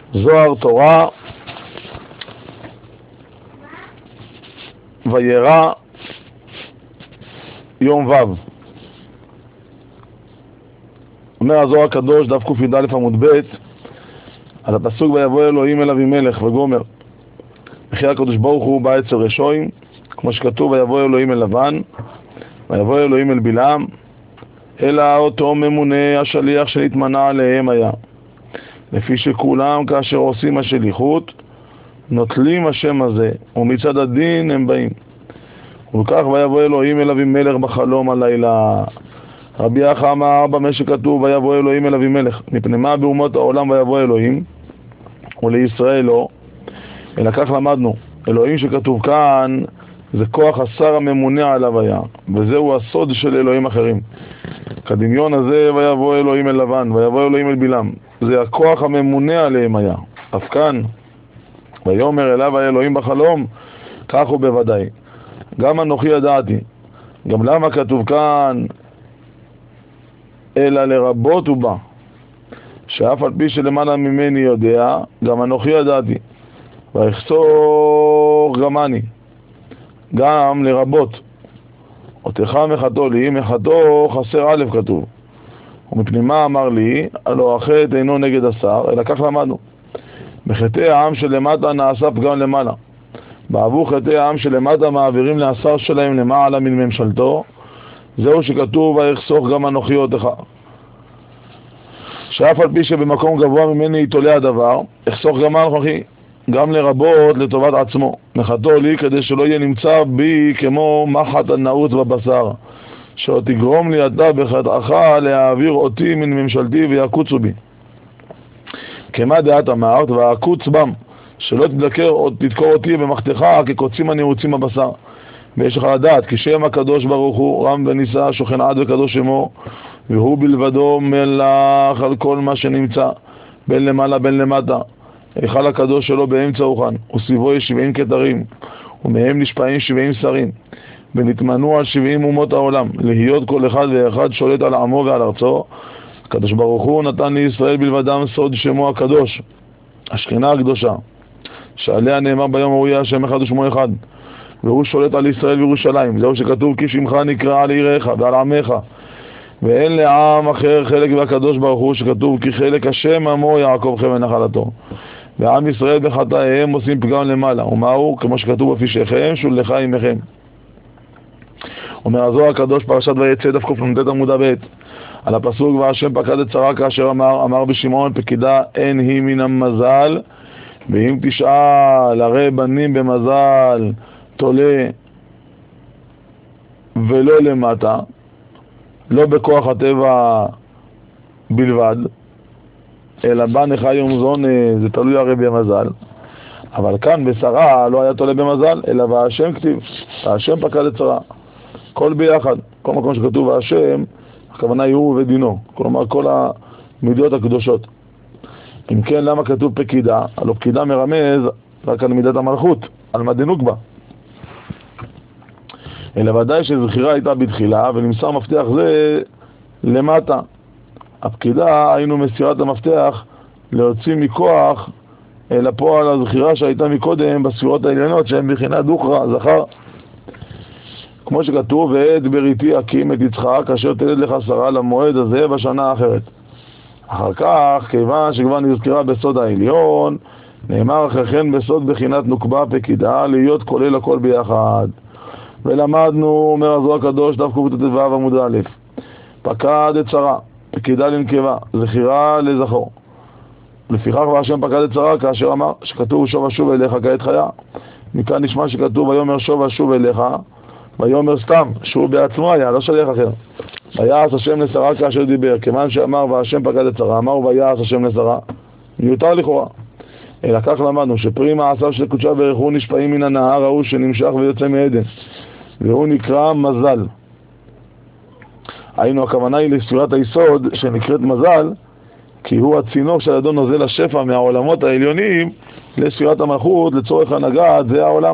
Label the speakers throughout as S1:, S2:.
S1: זוהר תורה וירא יום ו'. אומר הזוהר הקדוש דף ק"א עמוד ב' על הפסוק ויבוא אלוהים אל אבימלך וגומר. וכי הקדוש ברוך הוא בא אצל רשעים, כמו שכתוב ויבוא אלוהים אל לבן ויבוא אלוהים אל בלעם, אלא אותו ממונה השליח שנתמנה עליהם היה, לפי שכולם כאשר עושים השליחות נוטלים השם הזה, ומצד הדין הם באים. וכך ויבוא אלוהים אל אבימלך בחלום הלילה. רבי אחא אמר במה שכתוב ויבוא אלוהים אל אבימלך, מפני מה באומות העולם ויבוא אלוהים ולישראל לא? אלא כך למדנו, אלוהים שכתוב כאן זה כוח השר הממונה עליו היה, וזהו הסוד של אלוהים אחרים. כדמיון הזה ויבוא אלוהים אל לבן ויבוא אלוהים אל בלעם, זה הכוח הממונה עליהם היה. אף כאן ויאמר אליו האלוהים בחלום, כך הוא בוודאי. גם אנוכי ידעתי. גם למה כתוב כאן אלא לרבות הוא בא, שאף על פי שלמעלה ממני יודע, גם אנוכי ידעתי ויחסוך גם אני, גם לרבות. אותך מחתו לי, מחתו חסר א' כתוב. ומפני מה אמר לי, הלא החטא אינו נגד השר, אלא כך למדנו. בחטאי העם שלמטה נעשה פגם למעלה. בעבור חטאי העם שלמטה מעבירים להשר שלהם למעלה מן ממשלתו, זהו שכתוב ויחסוך גם אנוכי אותך. שאף על פי שבמקום גבוה ממני יתולה הדבר, יחסוך גם אנוכי, גם לרבות לטובת עצמו. מחתו לי כדי שלא יהיה נמצא בי כמו מחט הנעוץ בבשר, שעוד תגרום לי אתה בחטאך להעביר אותי מן ממשלתי ויקוצו בי. כמה דעת אמרת והקוץ בם, שלא תדקור אותי במחתך כקוצים הנעוצים בבשר. ויש לך לדעת כי שם הקדוש ברוך הוא רם ונישא שוכן עד וקדוש שמו, והוא בלבדו מלך על כל מה שנמצא בין למעלה בין למטה. היכל הקדוש שלו באמצע אוכן, וסביבו יש 70 כתרים, ומהם נשפעים 70 שרים, ונתמנו על 70 אומות העולם, להיות כל אחד ואחד שולט על עמו ועל ארצו. הקדוש ברוך הוא נתן לישראל בלבדם סוד שמו הקדוש, השכינה הקדושה, שעליה נאמר ביום ההוא יהיה השם אחד ושמו אחד, והוא שולט על ישראל וירושלים. זהו שכתוב כי שמך נקרא על עיריך ועל עמך, ואין לעם אחר חלק והקדוש ברוך הוא, שכתוב כי חלק השם עמו יעקב חבל נחלתו. ועם ישראל בחטאיהם עושים פגם למעלה, ומהו? כמו שכתוב בפשעיכם שולחה עמכם. אומר הזוהר הקדוש פרשת ויצא דף קנ"ט עמוד ב' על הפסוק והשם פקד את שרה כאשר אמר בשמעון פקידה אין היא מן המזל, ואם תשאל הרי בנים במזל תולה ולא למטה, לא בכוח הטבע בלבד, אלא בא נך יום זון, זה תלוי הרי במזל. אבל כאן בשרה לא היה תולה במזל, אלא והשם כתיב, והשם פקד את שרה, כל ביחד. כל מקום שכתוב והשם, הכוונה היא הוא ודינו, כלומר כל המידות הקדושות. אם כן, למה כתוב פקידה? הלא פקידה מרמז רק על מידת המלכות, על מדינוק בה. אלא ודאי שזכירה הייתה בתחילה, ונמסר מפתח זה למטה. הפקידה היינו מסירת המפתח להוציא מכוח לפועל הזכירה שהייתה מקודם בספירות העליונות, שהן בחינת דוכרא, זכר. כמו שכתוב, ועת בריתי אקים את יצחק, כאשר תלד לך שרה למועד הזה בשנה האחרת. אחר כך, כיוון שכבר נזכרה בסוד העליון, נאמר אחרי כן בסוד בחינת נוקבה פקידה, להיות כולל הכל ביחד. ולמדנו, אומר הזוהר הקדוש, דף קט"ו עמוד א', פקד את שרה, פקידה לנקבה, זכירה לזכור. לפיכך והשם פקד את שרה כאשר אמר שכתוב שוב ושוב אליך כעת חיה. מכאן נשמע שכתוב ויאמר שוב ושוב אליך, ויאמר סתם, שהוא בעצמו היה, לא שליח אחר. ויעש השם לשרה כאשר דיבר, כיוון שאמר והשם פקד את שרה, אמר ויעש השם לשרה, מיותר לכאורה. אלא כך למדנו שפרי מעשיו של קודשה ברכו נשפעים מן הנהר ההוא שנמשך ויוצא מעדן, והוא נקרא מזל. היינו הכוונה היא לספירת היסוד שנקראת מזל, כי הוא הצינור שהידו נוזל השפע מהעולמות העליונים לספירת המלכות לצורך הנהגת זה העולם.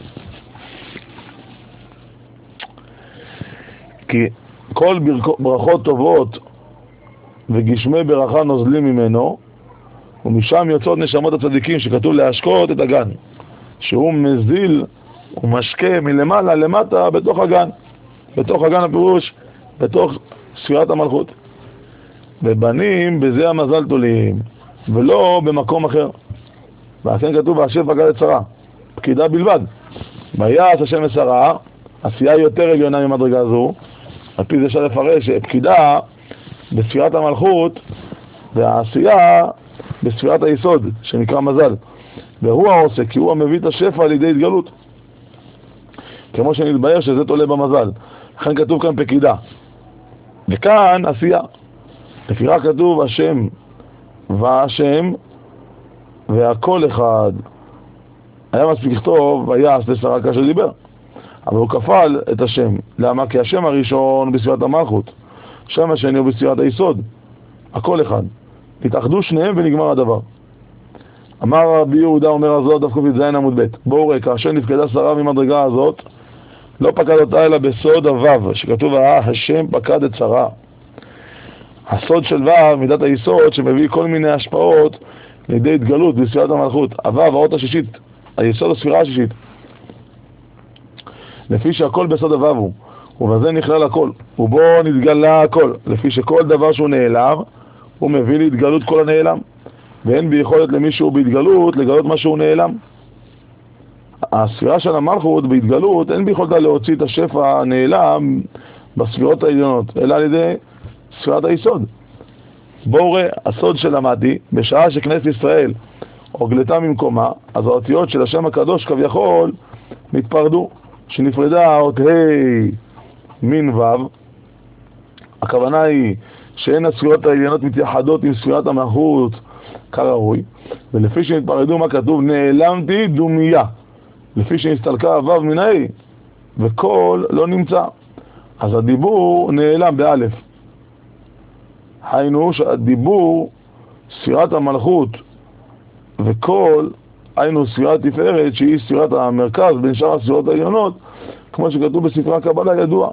S1: כי כל ברכות טובות וגשמי ברכה נוזלים ממנו, ומשם יוצאות נשמות הצדיקים, שכתוב להשקות את הגן, שהוא מזיל ומשקה מלמעלה למטה בתוך הגן. בתוך הגן הפירוש, בתוך ספירת המלכות. ובנים בזה המזל תולים, ולא במקום אחר. ולכן כתוב, והשם פקד את שרה, פקידה בלבד. ויעש השם את שרה, עשייה יותר עליונה ממדרגה זו, על פי זה אפשר לפרש שפקידה בספירת המלכות, והעשייה בספירת היסוד, שנקרא מזל. והוא העושה, כי הוא המביא את השפע על ידי התגלות. כמו שנתבהר שזה תולה במזל. לכן כתוב כאן פקידה. וכאן עשייה. לפיכך כתוב השם והשם והכל אחד. היה מספיק לכתוב ויעש לשרה כאשר דיבר. אבל הוא כפל את השם. למה? כי השם הראשון בספירת המלכות. השם השני הוא בספירת היסוד. הכל אחד. התאחדו שניהם ונגמר הדבר. אמר רבי יהודה אומר הזאת דף ק"ז עמוד ב', בואו ראה, כאשר נפקדה שרה ממדרגה הזאת, לא פקד אותה אלא בסוד הוו, שכתוב השם פקד את שרה. הסוד של וו, מידת היסוד, שמביא כל מיני השפעות לידי התגלות בספירת המלכות. הוו, האות השישית, היסוד הספירה השישית. לפי שהכל בסוד הוו הוא, ובזה נכלל הכל, ובו נתגלה הכל, לפי שכל דבר שהוא נעלם, הוא מביא להתגלות כל הנעלם. ואין ביכולת למישהו בהתגלות לגלות מה שהוא נעלם. הספירה של המלכות בהתגלות אין ביכולתה להוציא את השפע הנעלם בספירות העליונות, אלא על ידי ספירת היסוד. בואו ראה, הסוד שלמדתי, בשעה שכנסת ישראל הוגלתה ממקומה, אז האותיות של השם הקדוש כביכול נתפרדו, שנפרדה האות ה' מין ו'. הכוונה היא שאין הספירות העליונות מתייחדות עם ספירת המלכות כראוי, ולפי שנתפרדו מה כתוב? נעלמתי דומיה, לפי שנסתלקה הוו מן ה' וכל לא נמצא, אז הדיבור נעלם באלף. היינו שהדיבור, ספירת המלכות וכל, היינו ספירת תפארת שהיא ספירת המרכז בין שאר הספירות העליונות, כמו שכתוב בספרי הקבלה ידוע.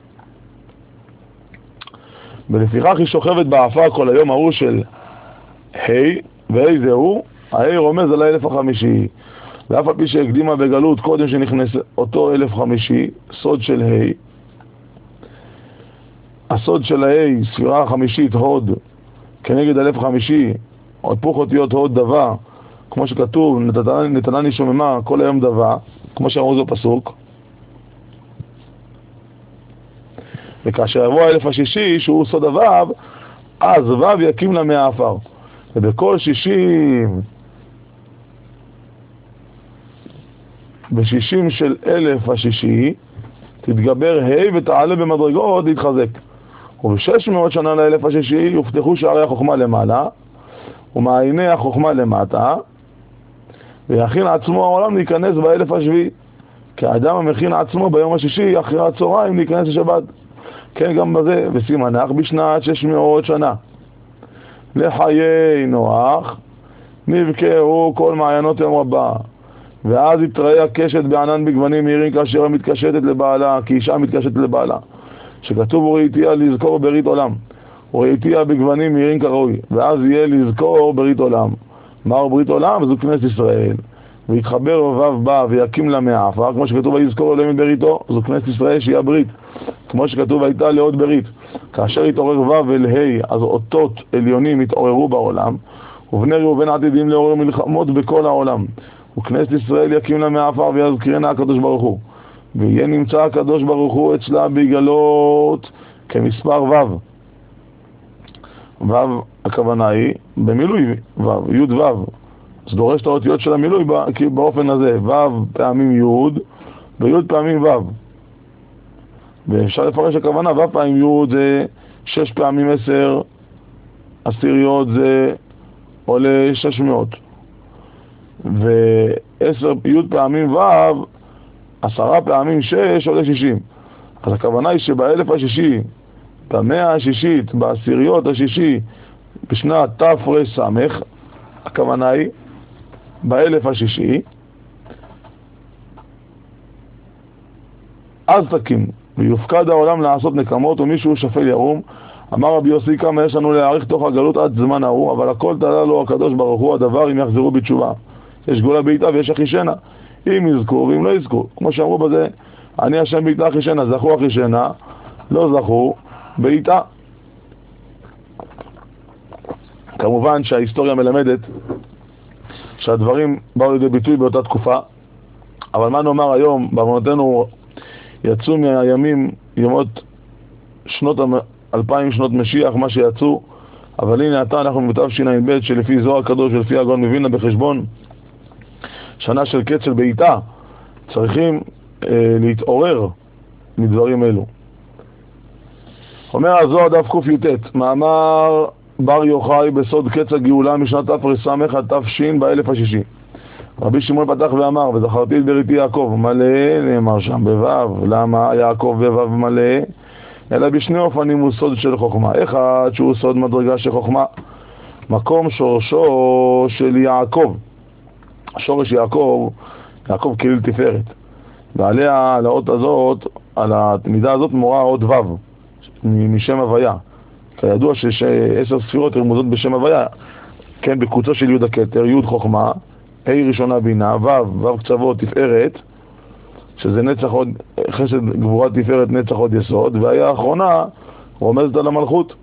S1: ולפיכך היא שוכבת באפר כל היום ההוא של ה' וה' זהו, ה' רומז על האלף החמישי, ואף על פי שהקדימה בגלות קודם שנכנס אותו אלף חמישי, סוד של ה', הסוד של ה' ספירה חמישית הוד כנגד אלף חמישי, היפוך אותיות הוד דבה, כמו שכתוב נתנני שוממה כל היום דבה, כמו שאמרו זו פסוק. וכאשר יבוא האלף השישי שהוא סוד הוו, אז וו יקים לה מהעפר, ובכל 60 ב-60 של אלף השישי תתגבר ה' ותעלה במדרגות להתחזק, וב-600 שנה לאלף השישי יופתחו שערי החוכמה למעלה ומעייני החוכמה למטה, ויכין עצמו העולם להיכנס באלף השביעי, כי האדם המכין עצמו ביום השישי אחרי הצהריים להיכנס לשבת. כן גם בזה, וסימנך בשנת 600 שנה לחיי נוח נבקעו כל מעיינות יום רבה, ואז יתראה הקשת בענן בגוונים מהירים כאשר מתקשטת לבעלה, כי אישה מתקשטת לבעלה, שכתוב וראיתיה לזכור ברית עולם, וראיתיה בגוונים מהירים כראוי, ואז יהיה לזכור ברית עולם. מהו ברית עולם? זו כנסת ישראל, ויתחבר וו בה ויקים לה מהעפר, כמו שכתוב ויזכור אלוהים את בריתו, זו כנסת ישראל שהיא הברית, כמו שכתוב הייתה לעוד ברית. כאשר התעורר וו אל ה' אז אותות עליונים התעוררו בעולם, ובני ראובן עתידים לעורר מלחמות בכל העולם, וכנסת ישראל יקים לה מהעפר ויזכירנה הקדוש ברוך הוא, ויהיה נמצא הקדוש ברוך הוא אצלה בהתגלות כמספר וו. וו הכוונה היא במילוי וו, י' וו, אז דורש את האותיות של המילוי באופן הזה, וו פעמים י' וי' פעמים וו, ואפשר לפרש הכוונה וו פעמים י' זה 6 פעמים 10 עשיריות, זה עולה 600, ו10 י' פעמים ו' 10 פעמים 6 עולה 60. אז הכוונה היא שבאלף השישי, במאה השישית, בעשיריות השישי, בשנת תר"ס, הכוונה היא באלף השישי, אז תקים ויופקד העולם לעשות נקמות, ומישהו שפל ירום, אמר רבי יוסי, כמה יש לנו להאריך תוך הגלות עד זמן ההוא, אבל הכל תעלה לו הקדוש ברוך הוא הדבר אם יחזרו בתשובה. יש גאולה בעיתה ויש אחישנה, אם יזכו ואם לא יזכו. כמו שאמרו בזה, אני השם בעיתה אחישנה, זכו אחישנה, לא זכו בעיתה. כמובן שההיסטוריה מלמדת שהדברים באו לידי ביטוי באותה תקופה, אבל מה נאמר היום, בעוונותינו יצאו מהימים ימות שנות 2000 שנות משיח, מה שיצאו, אבל הנה עתה אנחנו בתשע"ב שלפי זוהר הקדוש ולפי הגאון מווילנה בחשבון שנה של קץ של בעיתה, צריכים להתעורר מדברים אלו. אומר הזוהר דף ק"ט, מאמר בר יוחאי בסוד קץ הגאולה משנת תרס"ח עד תש"ן באלף השישי. רבי שמעון פתח ואמר, וזכרתי את בריתי יעקב מלא, נאמר שם בו"ב. למה יעקב בו"ב מלא? אלא בשני אופנים הוא סוד של חוכמה. אחד שהוא סוד מדרגה של חוכמה, מקום שורשו של יעקב. שורש יעקב, יעקב כליל תפארת, ועליה, על האות הזאת, על המידה הזאת מורה אות ו"ב משם הוויה. כידוע ש10 ספירות רמוזות בשם הוויה, כן, בקוצו של י' הכתר, י' חוכמה, ה' ראשונה בינה, ו' קצוות תפארת, שזה נצח עוד, חסד גבורה תפארת נצח עוד יסוד, והיא האחרונה רומזת על המלכות.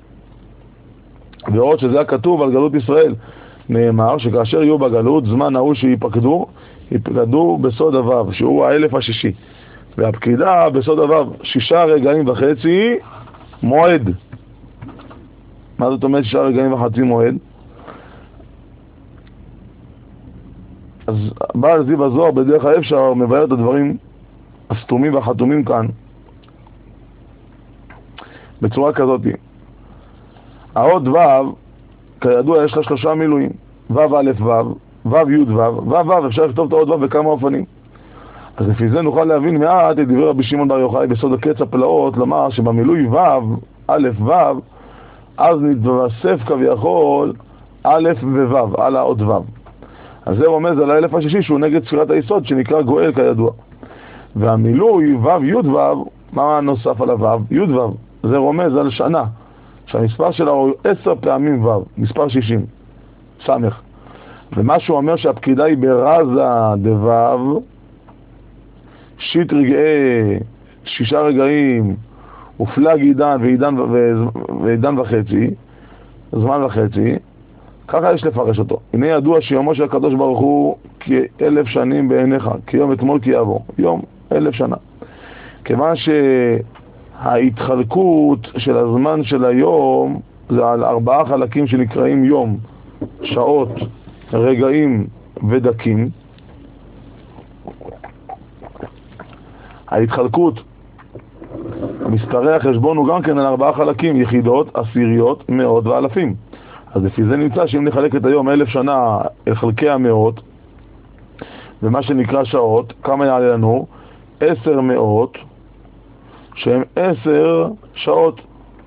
S1: ועוד שזה הכתוב על גלות ישראל, נאמר שכאשר יהיו בגלות, זמן ההוא שיפקדו, יפקדו בסוד הו"ב, שהוא האלף השישי, והפקידה בסוד הו"ב 6.5 רגעים מועד. מה זאת אומרת 6.5 רגעים מועד? אז בעל זיו הזוהר בדרך האפשר מבאר את הדברים הסתומים והחתומים כאן בצורה כזאת. האות ו"ב כידוע יש לה 3 מילואים, ו"א ו"ו, ו"י ו"ו, אפשר לכתוב את האות ו"ב בכמה אופנים. אז לפי זה נוכל להבין מעט את דברי רבי שמעון בר יוחאי בסוד הקץ הפלאות, לומר שבמילוי ו"ו, א' ו"ו, אז נתווסף כביכול א' וו"ו על האות ו"ב. אז זה רומז על האלף השישי שהוא נגד ספירת היסוד שנקרא גואל כידוע. והמילוי ו"ו י' ו"ו, מה נוסף על הו"ו? י' ו"ו, זה רומז על שנה שהמספר שלה הוא 10 פעמים ו"ו, מספר 60 סמך. ומה שהוא אומר שהפקידה היא ברזה דו"ו, שיט רגעי 6 רגעים ופלג עידן ועידן וחצי, זמן וחצי, ככה יש לפרש אותו. הנה ידוע שיומו של הקדוש ברוך הוא כ1000 שנים בעיניך, כיום אתמול כי יבוא, יום 1000 שנה. כיוון שההתחלקות של הזמן של היום זה על 4 חלקים שנקראים יום, שעות, רגעים ודקים. ההתחלקות, מספרי החשבון הוא גם כן על 4 חלקים, יחידות, עשיריות, מאות ואלפים. אז לפי זה נמצא שאם נחלק את היום 1000 שנה אל חלקי המאות, ומה שנקרא שעות, כמה יעלה לנו? 10 מאות, שהם 10 שעות.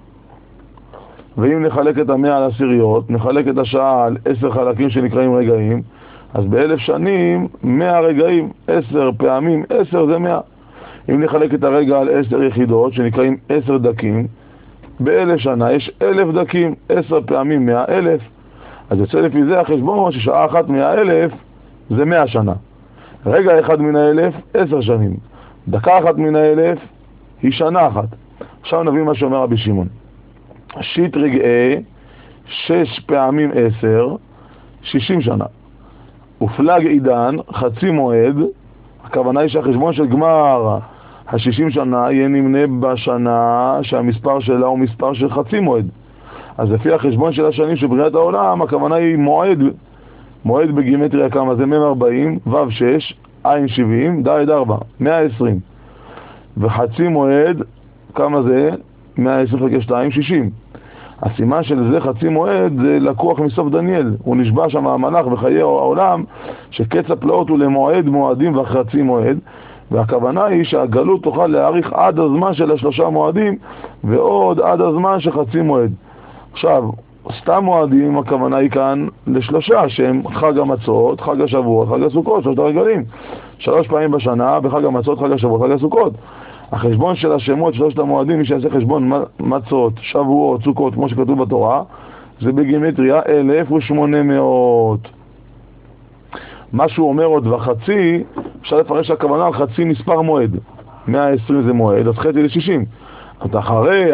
S1: ואם נחלק את 100 על עשיריות, נחלק את השעה על 10 חלקים שנקראים רגעים, אז ב1000 שנים 100 רגעים, 10 פעמים 10 זה 100. אם נחלק את הרגע על 10 יחידות שנקראים 10 דקים, ב1000 שנה יש 1000 דקים, 10 פעמים 100,000. אז יוצא לפי זה החשבון ששעה אחת 100,000 זה 100 שנה. רגע אחד מן 1000, 10 שנים. דקה אחת מן 1000 היא שנה אחת. עכשיו נבין מה שאומר רבי שמעון. שיט רגעי 6 פעמים 10, 60 שנה. ופלג עידן, חצי מועד, הכוונה היא שהחשבון של גמר ה-60 שנה יהיה נמנה בשנה שהמספר שלה הוא מספר של חצי מועד. אז לפי החשבון של השנים של בריאת העולם, הכוונה היא מועד. מועד בגימטריה כמה זה? מ-40, ו' 6, עין 70, ד' 4, 120. וחצי מועד, כמה זה? 120 חלקי 2, 60. הסימן של זה חצי מועד זה לקוח מסוף דניאל. הוא נשבע שם המלאך בחיי העולם שקץ הפלאות הוא למועד מועדים וחצי מועד, והכוונה היא שהגלות תוכל להאריך עד הזמן של 3 מועדים ועוד עד הזמן של חצי מועד. עכשיו, סתם מועדים הכוונה היא כאן ל3 שהם חג המצות, חג השבועות, חג הסוכות, 3 הרגלים. 3 פעמים בשנה בחג המצות, חג השבועות, חג הסוכות. החשבון של השמות, שלושת המועדים, מי שיעשה חשבון מצות, שבועות, סוכות, כמו שכתוב בתורה, זה בגימטריה 1800. מה שהוא אומר עוד וחצי, אפשר לפרש הכוונה על חצי מספר מועד. 120 זה מועד, אז חצי ל-60. אז אחרי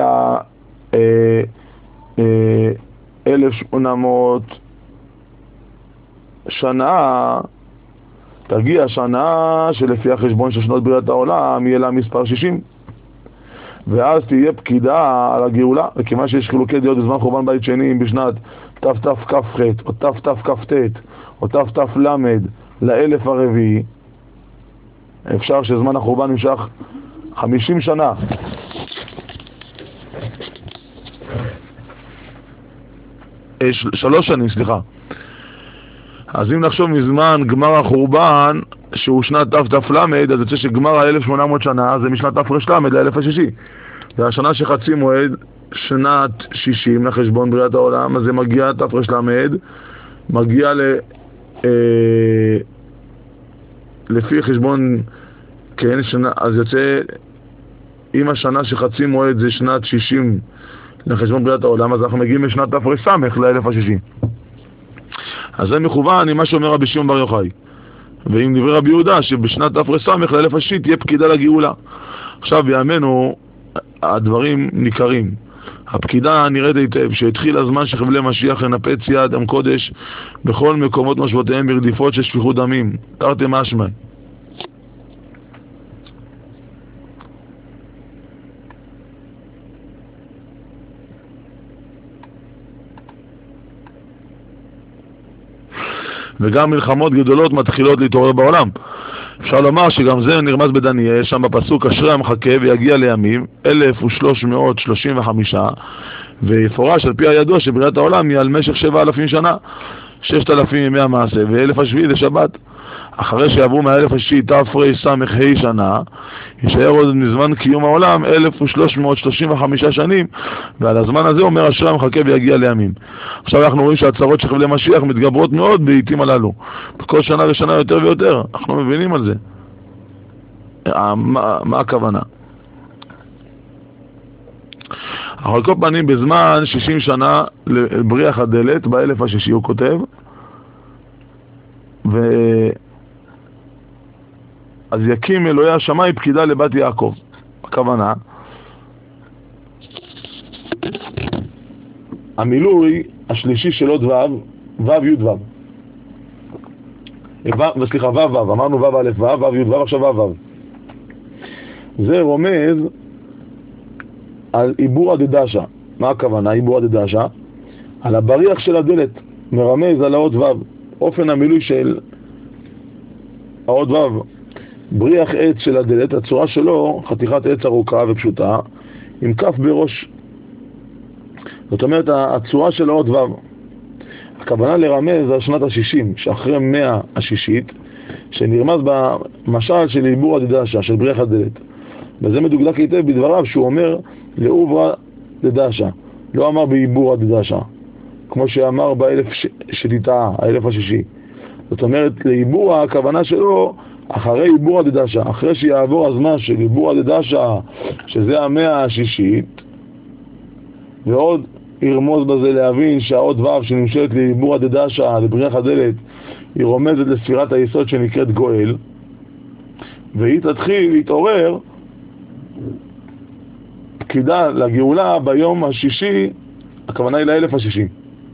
S1: 1800 שנה, תגיע שנה שלפי החשבון של שנות בריאת העולם יהיה לה מספר 60. ואז תהיה פקידה על הגאולה, וכמה שיש חילוקי דעות בזמן חורבן בית שני, בשנת תתכ"ח או תתכ"ט או תת"ל לאלף הרביעי, אפשר שזמן החורבן נמשך 50 שנה. שלוש שנים, סליחה. אז אם נחשוב מזמן גמר החורבן שהוא שנת תת"ל, אז יוצא שגמר ה-1800 שנה זה משנת תר"ל לאלף השישי. זה השנה שחצי מועד שנת 60 לחשבון בריאת העולם, אז זה מגיע תר"ל, מגיע לפי חשבון, כן, שנה, אז יוצא, אם השנה שחצי מועד זה שנת 60 לחשבון בריאת העולם, אז אנחנו מגיעים לשנת תר"ס לאלף השישי. אז זה מכוון עם מה שאומר רבי שמעון בר יוחאי. ועם דברי רבי יהודה שבשנת תר"ס לאלף השישי תהיה פקידה לגאולה. עכשיו בימינו הדברים ניכרים. הפקידה נראית היטב שהתחיל הזמן שחבלי משיח לנפץ יד עם קודש בכל מקומות מושבותיהם ברדיפות של שפיכות דמים. תרתי משמע. וגם מלחמות גדולות מתחילות להתעורר בעולם. אפשר לומר שגם זה נרמז בדניאל, שם בפסוק אשרי המחכה ויגיע לימים 1335, ויפורש על פי הידוע שבריאת העולם היא על משך 7,000 שנה, 6,000 ימי המעשה ו1000 השביעי זה שבת. אחרי שיעברו מהאלף השישי תרס"ה שנה, יישאר עוד מזמן קיום העולם 1335 שנים, ועל הזמן הזה אומר אשרי המחכה ויגיע לימים. עכשיו אנחנו רואים שהצרות של חבלי משיח מתגברות מאוד בעיתים הללו, בכל שנה ושנה יותר ויותר. אנחנו מבינים על זה מה הכוונה. אבל כל פנים בזמן 60 שנה לבריח הדלת באלף השישי הוא כותב, אז יקים אלוהי השמיים פקידה לבת יעקב. הכוונה, המילוי השלישי של עוד ו' י' ו', אמרנו ו' א' ו' י' ו', עכשיו ו'. זה רומז על עיבורא דדשא. מה הכוונה עיבורא דדשא? על הבריח של הדלת, מרמז על העוד ו'. אופן המילוי של העוד ו', בריח עץ של הדלת, הצורה שלו חתיכת עץ ארוכה ופשוטה עם כף בראש. זאת אומרת הצורה של העוד ו'. הכוונה לרמז על שנת ה-60 שאחרי 100 השישית, שנרמז במשל של עיבורא דדשא של בריח הדלת. וזה מדוקדק היטב בדבריו שהוא אומר לעוברא דדשא, לא אמר בעיבורא דדשא כמו שאמר באלף שתיטעה, האלף השישי. זאת אומרת לעיבורא הכוונה שלו אחרי עיבורא דדשא, אחרי שיעבור הזמן של עיבורא דדשא שזה 100 השישית, ועוד ירמוז בזה להבין שהעוד ו' שנמשלת לעיבורא דדשא לבריח הדלת היא רומזת לספירת היסוד שנקראת גואל, והיא תתחיל להתעורר פקידה לגאולה ביום השישי, הכוונה היא לאלף השישי,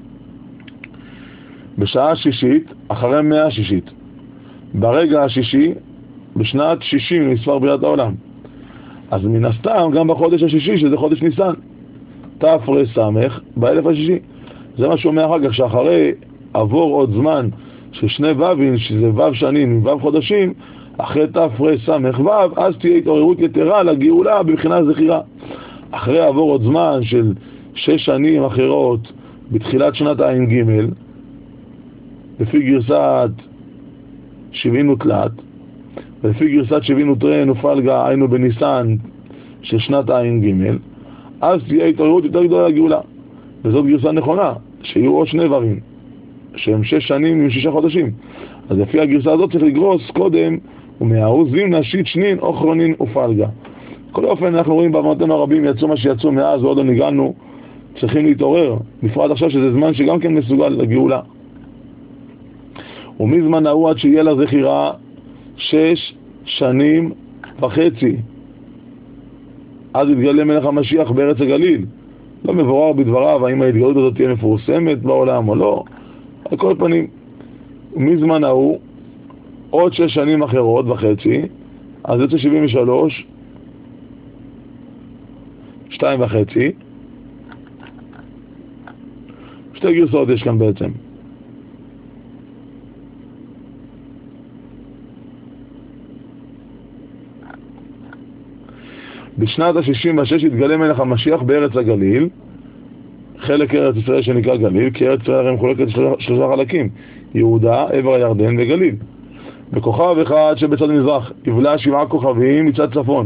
S1: בשעה השישית אחרי 100 השישית, ברגע השישי בשנת 60 למספר בריאת העולם. אז מן הסתם גם בחודש השישי שזה חודש ניסן תר"ס באלף השישי. זה מה שאומר אחר כך שאחרי עבור עוד זמן של שני ו"ים, שזה ו' שנים עם ו' חודשים, אחרי תר"ס ו' אז תהיה התעוררות יתרה לגאולה בבחינת זכירה. אחרי עבור עוד זמן של 6 שנים אחרות בתחילת שנת ע"ג לפי גרסת 70 ותלת, ולפי גרסת 70 ותרן ופלגה היינו בניסן של שנת ע"ג, אז תהיה התעוררות יותר גדולה לגאולה. וזאת גרסה נכונה, שיהיו עוד 2 ו"ים שהם 6 שנים עם 6 חודשים. אז לפי הגרסה הזאת צריך לגרוס קודם ומהאוזים נשית שנין אוכרונין ופלגה. כל אופן אנחנו רואים במתנו הרבים יצאו מה שיצאו מאז ועוד לא ניגענו, צריכים להתעורר, בפרט עכשיו שזה זמן שגם כן מסוגל לגאולה. ומזמן ההוא עד שיהיה לה זכירה 6.5 שנים, אז יתגלה מלך המשיח בארץ הגליל. לא מבורר בדבריו האם ההתגלות הזאת תהיה מפורסמת בעולם או לא, על כל פנים. ומזמן ההוא עוד 6.5 שנים, אז יוצא 73, 2.5. שתי גרסאות יש כאן בעצם. בשנת ה-66 התגלה מלך המשיח בארץ הגליל, חלק ארץ ישראל שנקרא גליל, כי ארץ ישראל הרי מחולקת 3 חלקים, יהודה, עבר הירדן וגליל. בכוכב אחד שבצד מזרח יבלע 7 כוכבים מצד צפון.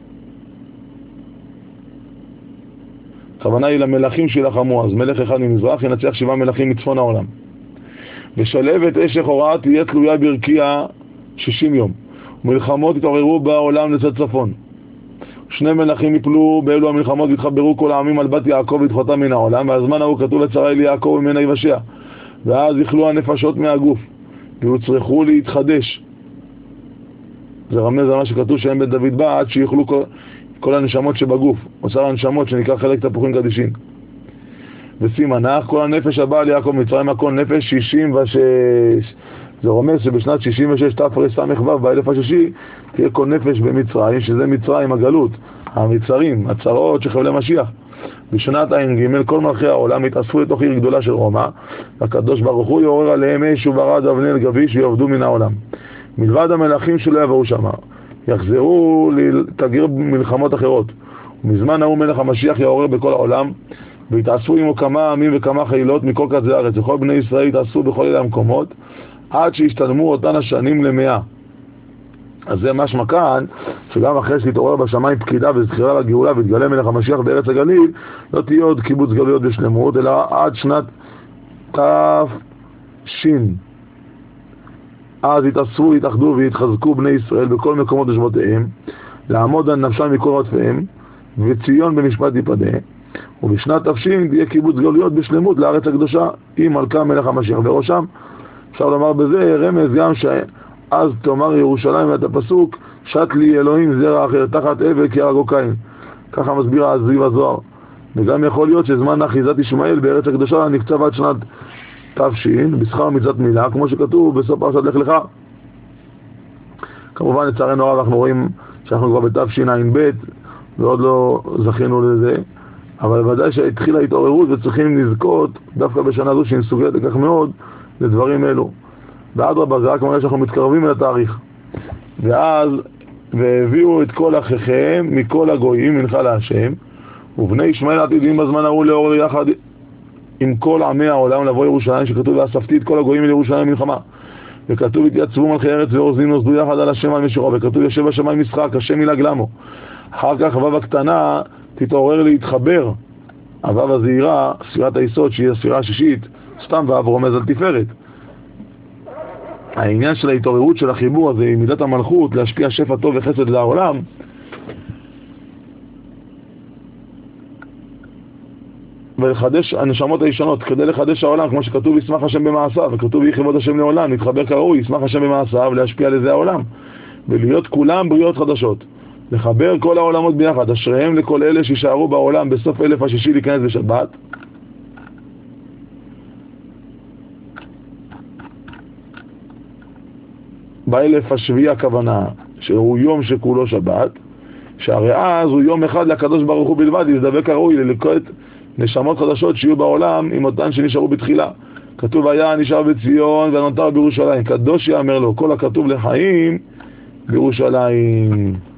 S1: הכוונה היא למלכים שילחמו, אז מלך אחד ממזרח ינצח 7 מלכים מצפון העולם. ושלהבת אש לכאורה תהיה תלויה ברקיע 60 יום, ומלחמות יתעוררו בעולם לצד צפון. 2 מלכים יפלו באלו המלחמות והתחברו כל העמים על בת יעקב לדחותם מן העולם, והזמן ההוא כתוב לצרי ליעקב ממנה יבשע, ואז יכלו הנפשות מהגוף ויוצרכו להתחדש. זה רמז על מה שכתוב שהם בית דוד בא עד שיוכלו כל הנשמות שבגוף, אוצר הנשמות שנקרא חלק תפוחים קדישין. וסימנך כל הנפש הבא על יעקב מצרים הכל נפש 66. זה רומז שבשנת 66 תרס"ו באלף השישי תהיה כל נפש במצרים, שזה מצרים הגלות, המצרים, הצרות שחבלי משיח. בשנת ע"ג כל מלכי העולם התאספו לתוך עיר גדולה של רומא, והקדוש ברוך הוא יעורר עליהם אש וברד אבנר גביש ויעבדו מן העולם. מלבד המלכים שלא יבואו שמה, יחזרו לתגיר מלחמות אחרות. ומזמן ההוא מלך המשיח יעורר בכל העולם, והתאספו עמו כמה עמים וכמה חילות מכל קצווי הארץ, וכל בני ישראל התאספו בכל אלה המקומות, עד שהשתלמו אותן השנים ל100. אז זה משמע כאן, שגם אחרי שתתעורר בשמיים פקידה וזכירה לגאולה והתגלה מלך המשיח בארץ הגליל, לא תהיה עוד קיבוץ גלויות בשלמות, אלא עד שנת תש. אז יתאספו, יתאחדו ויתחזקו בני ישראל בכל מקומות ושבותיהם, לעמוד על נפשם מכל רודפיהם, וציון במשפט יפדה. ובשנת תש תהיה קיבוץ גלויות בשלמות לארץ הקדושה, עם מלכה מלך המשיח בראשם. אפשר לומר בזה רמז גם שאז תאמר ירושלים את הפסוק, שת לי אלוהים זרע אחר תחת אבל כי הרגו קין. ככה מסביר הזיו הזוהר. וגם יכול להיות שזמן אחיזת ישמעאל בארץ הקדושה נקצב עד שנת תש בשכר מצוות מילה, כמו שכתוב בסוף פרשת לך לך. כמובן לצערנו הרב אנחנו רואים שאנחנו כבר בתשע"ב ועוד לא זכינו לזה, אבל ודאי שהתחילה התעוררות וצריכים לזכות דווקא בשנה זו שהיא מסוגלת לכך מאוד לדברים אלו. ואדרבה, זה רק מראה שאנחנו מתקרבים אל התאריך. ואז והביאו את כל אחיכם מכל הגויים מנחה להשם, ובני ישמעאל עתידים בזמן ההוא לעורר יחד עם כל עמי העולם לבוא ירושלים, שכתוב ואספתי את כל הגויים אל ירושלים מלחמה. וכתוב התייצבו מלכי ארץ ואוזנים נוסדו יחד על השם על משיחו, וכתוב יושב השמיים משחק, השם ילעג למו. אחר כך הוו הקטנה תתעורר להתחבר, הוו הזעירה, ספירת היסוד שהיא הספירה השישית, סתם וו רומז על תפארת. העניין של ההתעוררות של החיבור הזה עם מידת המלכות להשפיע שפע טוב וחסד לעולם, ולחדש הנשמות הישנות, כדי לחדש העולם, כמו שכתוב ישמח השם במעשיו, וכתוב יכבוד השם לעולם, להתחבר כראוי, ישמח השם במעשיו, להשפיע לזה העולם, ולהיות כולם בריאות חדשות, לחבר כל העולמות ביחד, אשריהם לכל אלה שישארו בעולם בסוף אלף השישי להיכנס בשבת. באלף השביעי הכוונה שהוא יום שכולו שבת, שהרי אז הוא יום אחד לקדוש ברוך הוא בלבד, יזדבק הראוי ללקוט נשמות חדשות שיהיו בעולם עם אותן שנשארו בתחילה. כתוב היה נשאר בציון ונותר בירושלים, קדוש יאמר לו, כל הכתוב לחיים בירושלים.